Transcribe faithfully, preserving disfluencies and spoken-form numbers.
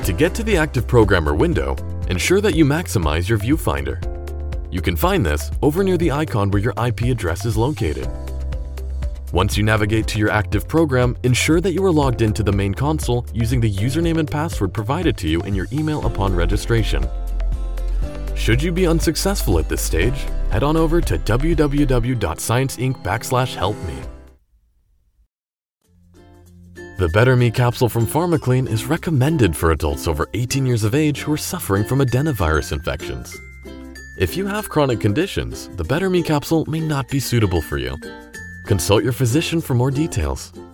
To get to the Active Programmer window, ensure that you maximize your viewfinder. You can find this over near the icon where your I P address is located. Once you navigate to your active program, ensure that you are logged into the main console using the username and password provided to you in your email upon registration. Should you be unsuccessful at this stage, head on over to w w w dot scienceinc backslash help me. The Better Me capsule from PharmaClean is recommended for adults over eighteen years of age who are suffering from adenovirus infections. If you have chronic conditions, the Better Me capsule may not be suitable for you. Consult your physician for more details.